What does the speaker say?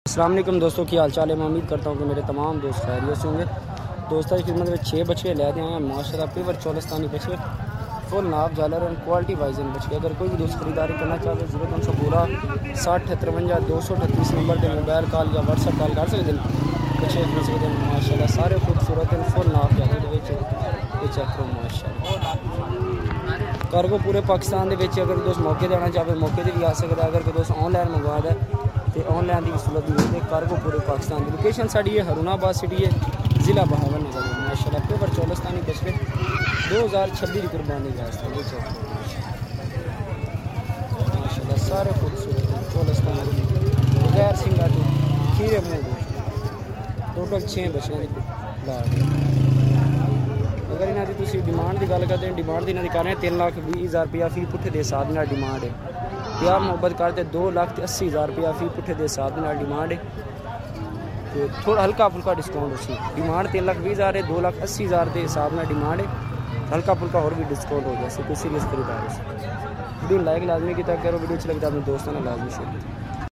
अस्सलाम वालेकुम दोस्तों, की हाल चाल है। मैं उम्मीद करता हूँ कि मेरे तमाम दोस्त खैरियत से होंगे। दोस्तों की खिदमत में 6 बच्चे ले आए हैं माशाल्लाह, प्योर चोलस्तानी बच्चे, फुल नाप झालर एंड क्वालिटी वाइज बच्चे। अगर कोई भी दोस्त खरीदारी करना चाहते हैं जरूर उनसे पूरा 60 53 नंबर पर मोबाइल कॉल या व्हाट्सएप कॉल कर सकते हैं। बच्चे मिल सकते हैं माशाल्लाह, सारे खूबसूरत हैं, फुल नाप झालर चेक करो माशाल्लाह। कार्गो पूरे पाकिस्तान के अगर दोस्त मौके देना चाहे मौके से भी आ सकता है। अगर कोई दोस्त ऑनलाइन मंगवा दे तो ऑनलाइन की सहूलत दी है। कार्गो पूरे पाकिस्तान की लोकेशन साड़ी है हरुणाबाद सिटी है, ज़िला बहावर नगर है माशाल्लाह। प्योर चोलस्तानी बछड़े 2026 की कुर्बानी का माशाल्लाह, सारे खूबसूरत चोलस्तानी बगैर सिंगाटू खीरे मुँह टोटल 6 बछड़े लाड। अगर इन्हों की डिमांड की गल करते हैं, डिमांड इन्हों की कर रहे हैं 3,20,000 रुपया फी पुट्ठे के हिसाब से डिमांड है। प्यार मुहब्बत करते 2,80,000 रुपया फी पुट्ठे के हिसाब से डिमांड है। तो थोड़ा हल्का फुल्का डिस्काउंट उसकी डिमांड 3,20,000 है, 2,80,000 के हिसाब से डिमांड है। हल्का फुल्का और भी डिस्काउंट हो जाए कोई सीरियस खरीदार। वीडियो लाइक लाजमी की तक करो, वीडियो अच्छी लगता है अपने दोस्तों ने लाजमी शेयर।